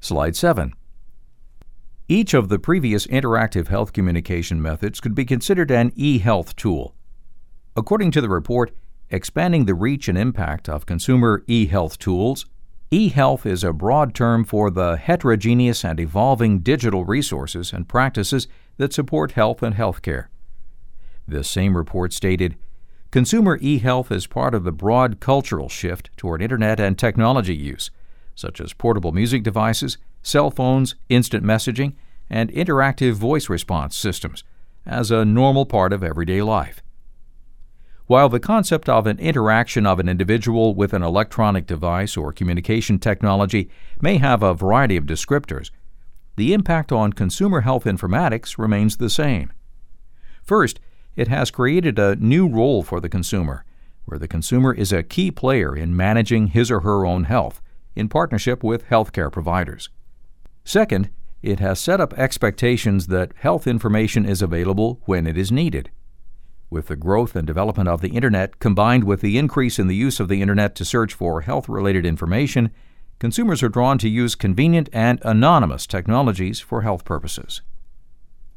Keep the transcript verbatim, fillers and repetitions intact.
Slide seven. Each of the previous interactive health communication methods could be considered an e-health tool. According to the report, Expanding the Reach and Impact of Consumer E-Health Tools, e-health is a broad term for the heterogeneous and evolving digital resources and practices that support health and healthcare. This same report stated, consumer e-health is part of the broad cultural shift toward Internet and technology use, such as portable music devices, cell phones, instant messaging, and interactive voice response systems, as a normal part of everyday life. While the concept of an interaction of an individual with an electronic device or communication technology may have a variety of descriptors, the impact on consumer health informatics remains the same. First, it has created a new role for the consumer, where the consumer is a key player in managing his or her own health, in partnership with healthcare providers. Second, it has set up expectations that health information is available when it is needed. With the growth and development of the Internet combined with the increase in the use of the Internet to search for health-related information, consumers are drawn to use convenient and anonymous technologies for health purposes.